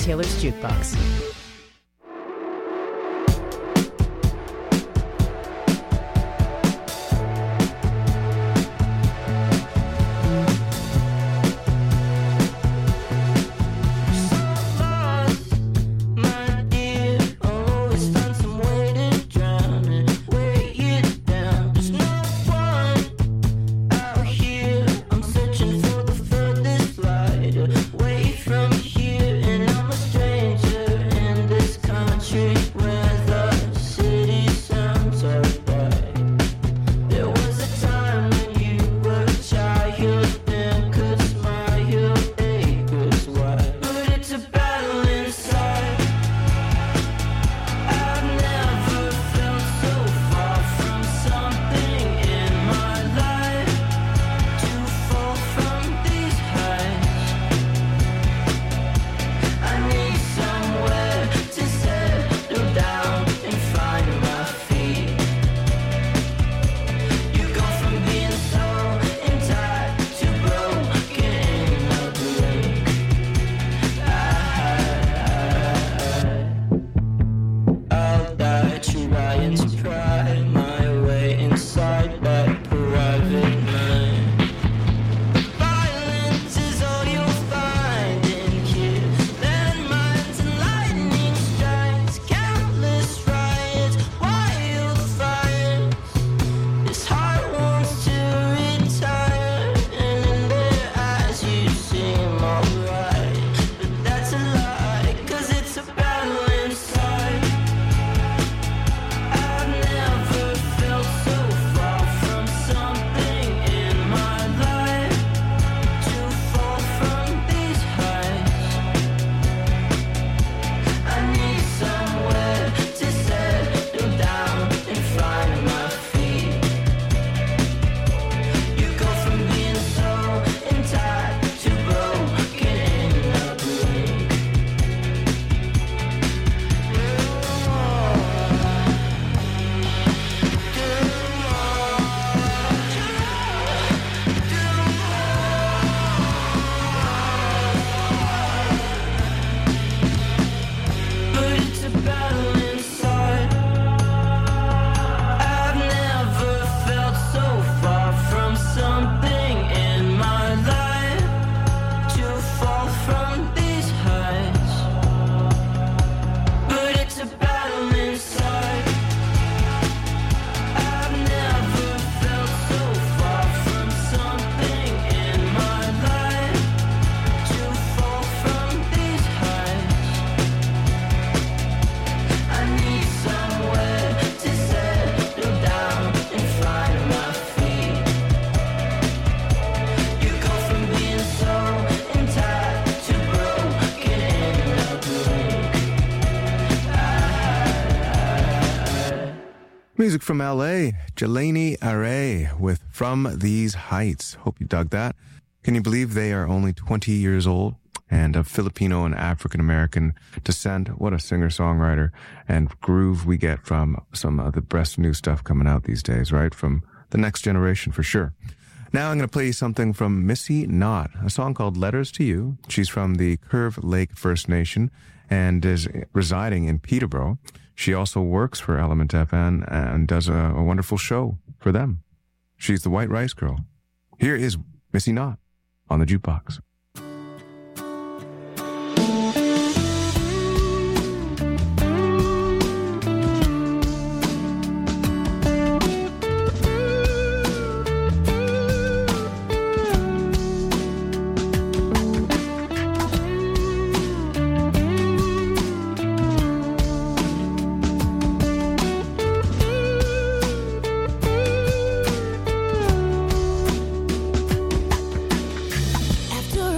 Taylor's Jukebox. From here, and I'm a stranger in this country. Music from LA, Jelani Aray with From These Heights. Hope you dug that. Can you believe they are only 20 years old and of Filipino and African-American descent? What a singer-songwriter and groove we get from some of the best new stuff coming out these days, right? From the next generation for sure. Now I'm going to play you something from Missy Knott, a song called Letters to You. She's from the Curve Lake First Nation and is residing in Peterborough. She also works for Element FM and does a wonderful show for them. She's the White Rice Girl. Here is Missy Knott on the Jukebox. After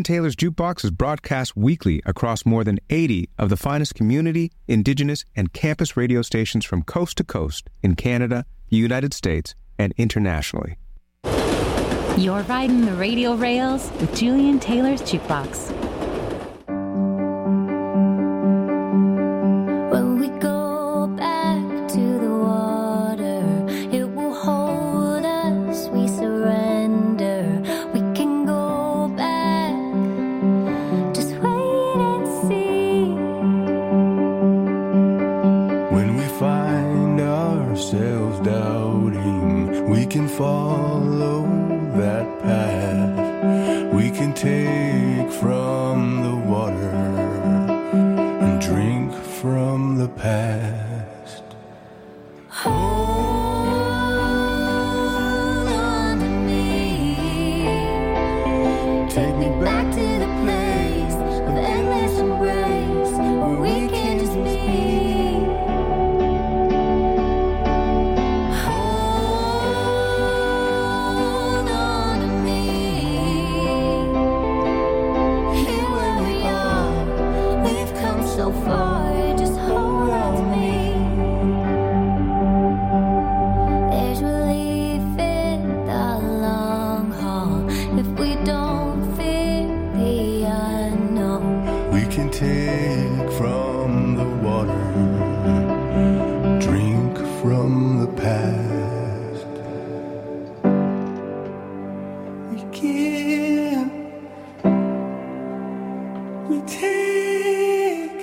Julian Taylor's Jukebox is broadcast weekly across more than 80 of the finest community, indigenous, and campus radio stations from coast to coast in Canada, the United States, and internationally. You're riding the radio rails with Julian Taylor's Jukebox. When we go back to the water, it will hold us, we surrender. We can go back, just wait and see. When we find ourselves doubting, we can follow that path. We can take from the water and drink from the past. Hold on to me. Take me back to the place of endless embrace where we can just be. Hold on to me. Here where we are, we've come so far. Just hold on to me. There's relief in the long haul if we don't fear the unknown. We can take from the water, drink from the past. We give, we take,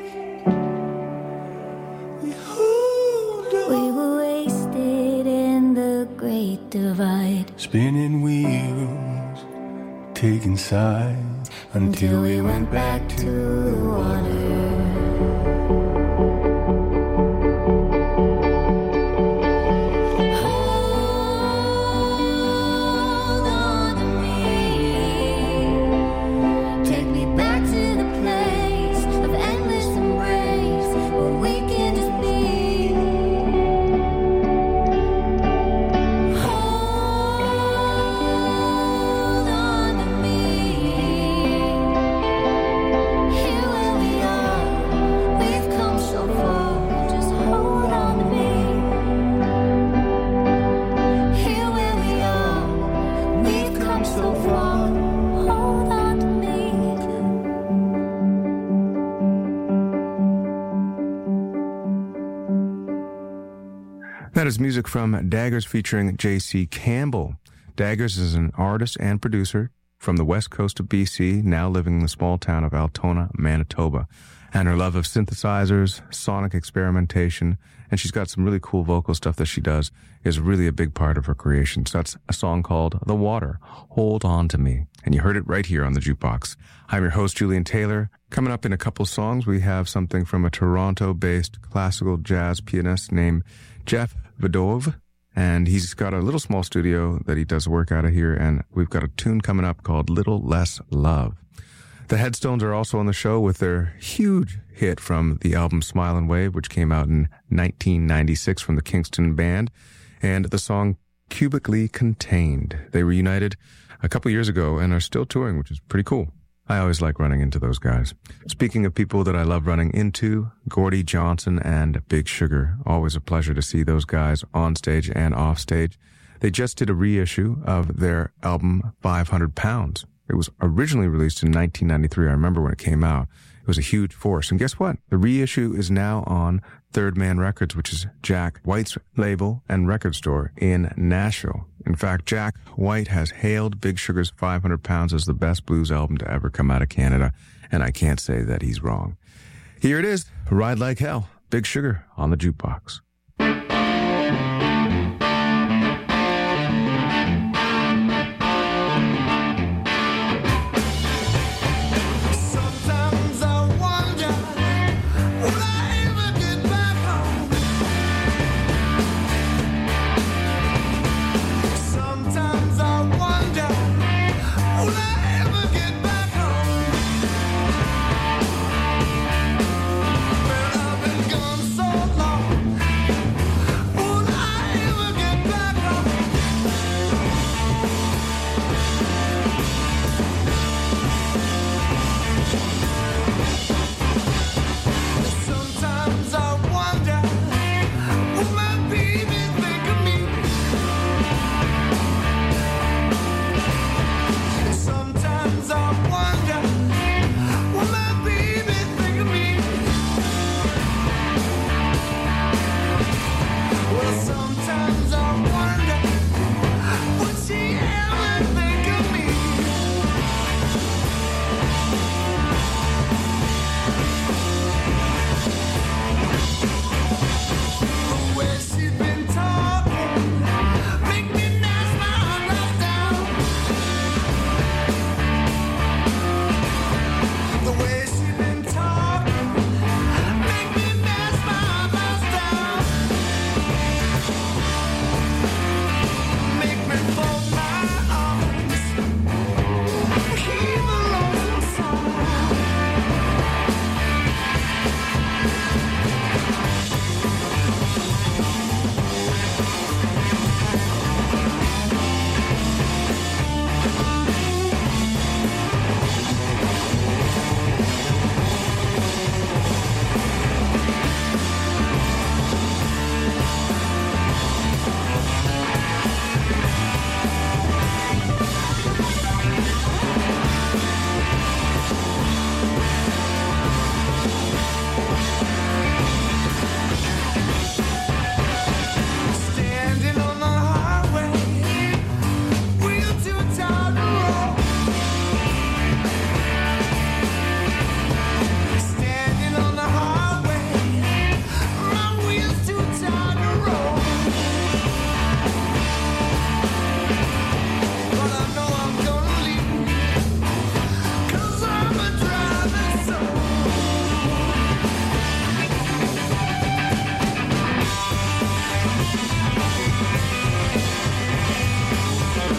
we hold on. We were wasted in the great divide Spinning wheels, taking sides until we went back to the water. Hold on to me. Take me back to the place of endless embrace where we can just be. Hold on to me. Here where we are, we've come so far. Just hold on to me. Here where we are, we've come so far. Hold on to me. That is music from Daggers featuring J.C. Campbell. Daggers is an artist and producer from the west coast of BC, now living in the small town of Altona, Manitoba. And her love of synthesizers, sonic experimentation, and she's got some really cool vocal stuff that she does, is really a big part of her creation. So that's a song called The Water, Hold On To Me. And you heard it right here on the Jukebox. I'm your host, Julian Taylor. Coming up in a couple songs, we have something from a Toronto-based classical jazz pianist named Jeff Vedove. And he's got a little small studio that he does work out of here. And we've got a tune coming up called Little Less Love. The Headstones are also on the show with their huge hit from the album Smile and Wave, which came out in 1996 from the Kingston Band, and the song Cubically Contained. They reunited a couple years ago and are still touring, which is pretty cool. I always like running into those guys. Speaking of people that I love running into, Gordie Johnson and Big Sugar. Always a pleasure to see those guys on stage and off stage. They just did a reissue of their album 500 Pounds. It was originally released in 1993. I remember when it came out. It was a huge force. And guess what? The reissue is now on Third Man Records, which is Jack White's label and record store in Nashville. In fact, Jack White has hailed Big Sugar's 500 Pounds as the best blues album to ever come out of Canada, and I can't say that he's wrong. Here it is, Ride Like Hell, Big Sugar on the Jukebox. Sometimes I wonder, will I ever get back home? Sometimes I wonder, will I ever get back home? But I've been gone so long,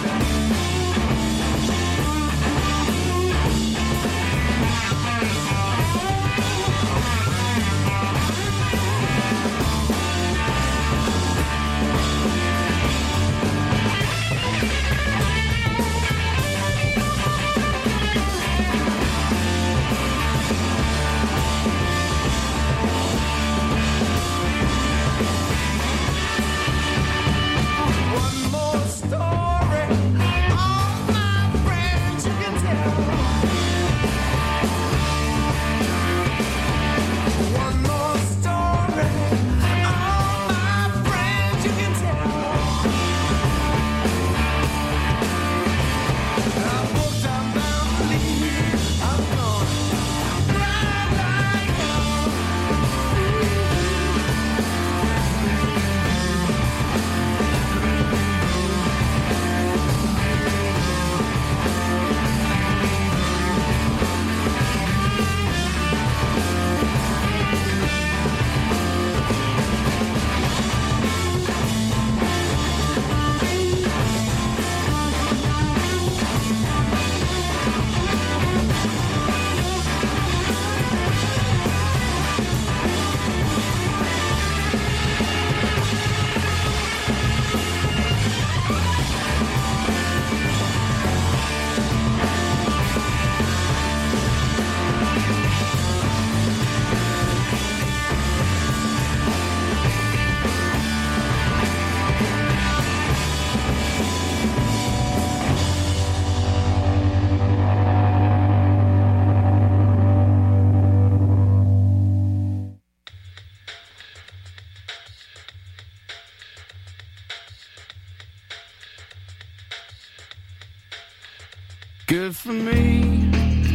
Good for me,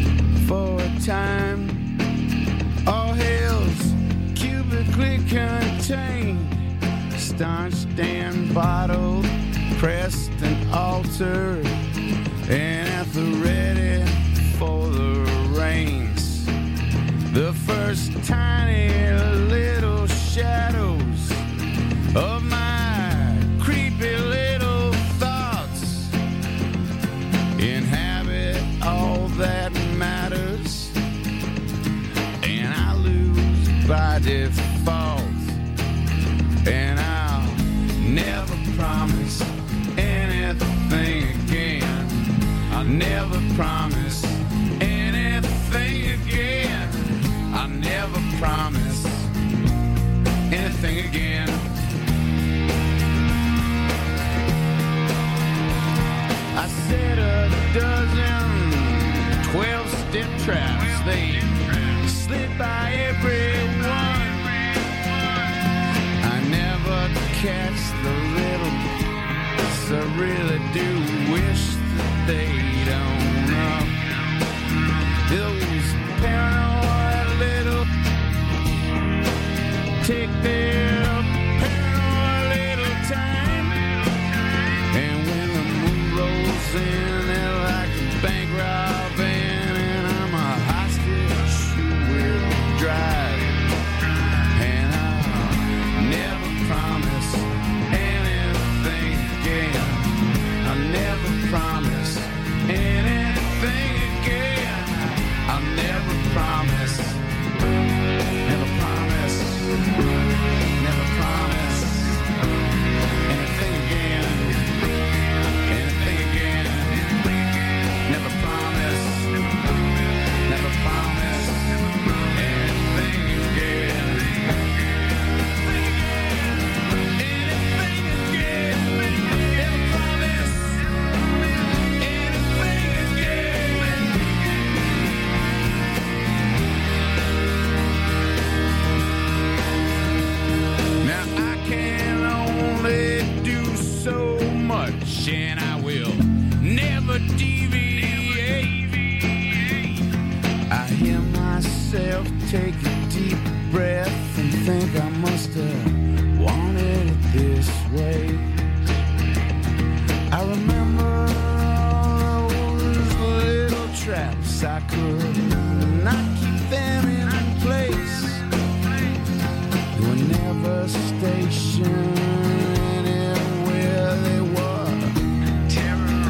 for a time. All hails cubically contained, staunched and bottled, pressed and altered, and at the ready for the rains. The first tiny little shadows of my creepy little thoughts inhabit all that matters, and I lose by default, and I'll never promise anything again. I'll never promise anything again. I'll never promise anything again. I set a dozen 12-step traps. They slid by everyone. I never catch the little, so I really do wish that they don't know. Those paranoid little take their paranoid little time, and when the moon rolls in, they're like a bank robbing, and I'm a hostage who will drive, and I'll never promise anything again. I'll never promise anything again. I'll never promise, never promise, never promise anything again, anything again. Never promise, never promise anything again, anything again. Never promise anything again. Now I can only do so much, and I will never deviate. I hear myself take a deep breath and think I must have wanted it this way. I remember all those little traps. I could not keep them in place. You were never stationed anywhere. They were terrorizing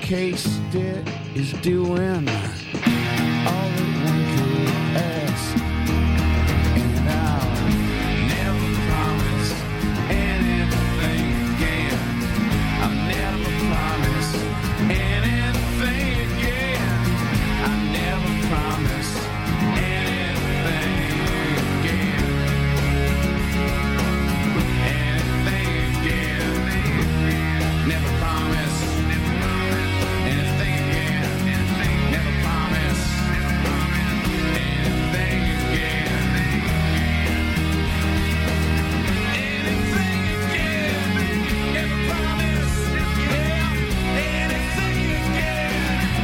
suitcase debt is doing all that one could ask. And I'll never promise anything again. I'll never promise anything again. I'll never promise anything again. Anything again. Never promise anything again. Never promise anything again. Anything again. Never promise anything again.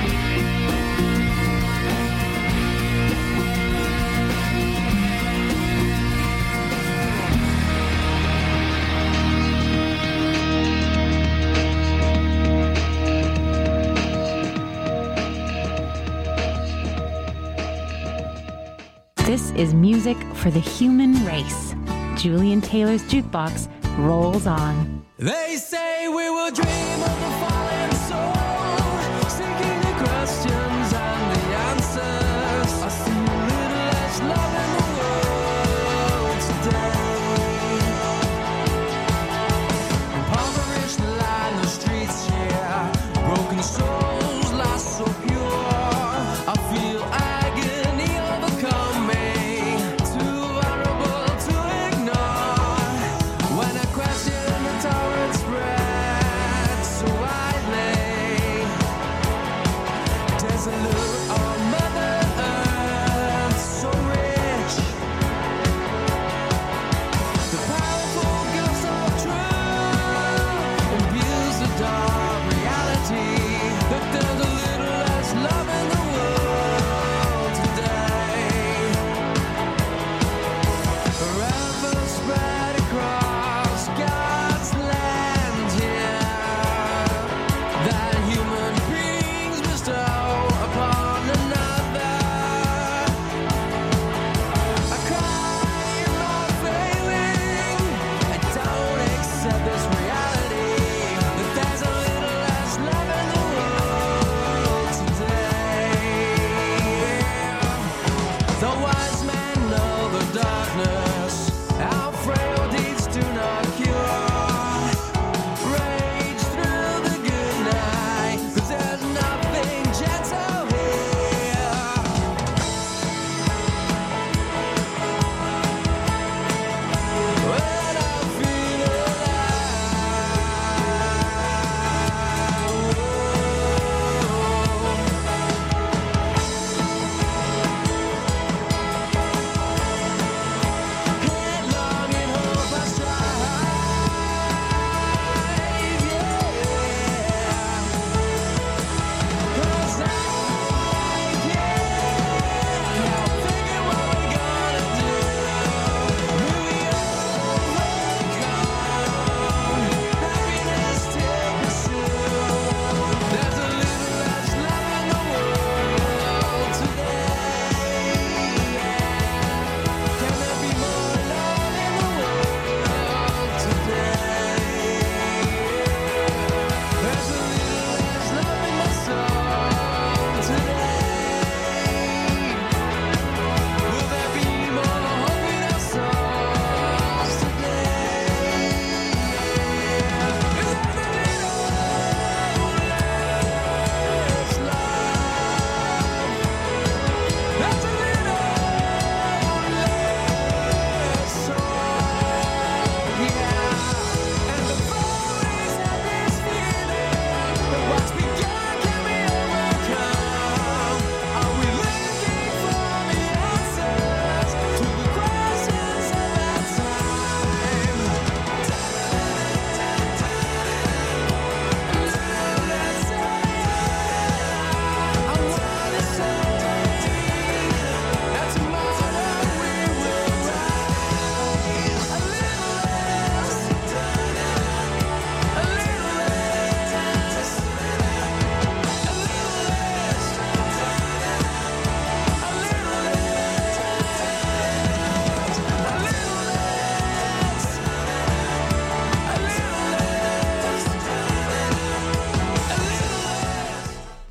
This is music for the human race. Julian Taylor's jukebox rolls on. They say we will dream of the fallen soul, seeking the questions and the answers. I see a little less love in the world today. Impoverished line the streets here, broken souls lost so pure. I feel agony overcome me, too vulnerable to ignore. When I question the torrent spread so widely,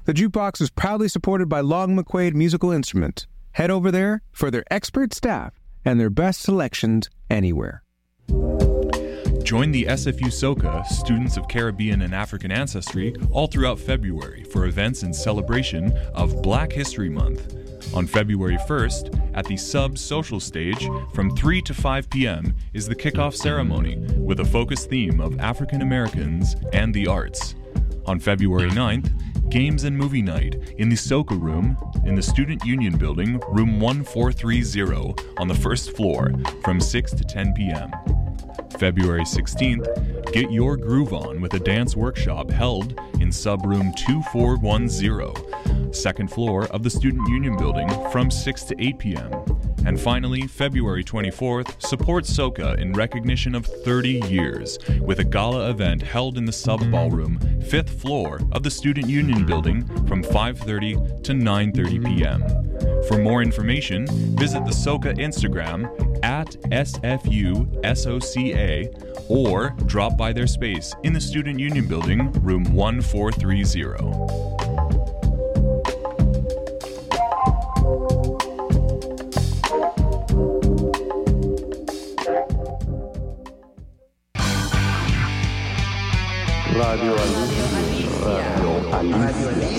The Jukebox is proudly supported by Long McQuaid Musical Instruments. Head over there for their expert staff and their best selections anywhere. Join the SFU Soca, Students of Caribbean and African Ancestry, all throughout February for events in celebration of Black History Month. On February 1st, at the Sub Social Stage, from 3 to 5 p.m. is the kickoff ceremony with a focused theme of African Americans and the arts. On February 9th, Games and Movie Night in the Soca Room in the Student Union Building, room 1430 on the first floor from 6 to 10 p.m. February 16th, get your groove on with a dance workshop held in Subroom 2410, second floor of the Student Union Building from 6 to 8 p.m. And finally, February 24th, support Soca in recognition of 30 years with a gala event held in the Sub Ballroom, 5th floor of the Student Union Building from 5:30 to 9:30 p.m. For more information, visit the Soca Instagram at SFUSOCA or drop by their space in the Student Union Building, room 1430. Radio Alicia.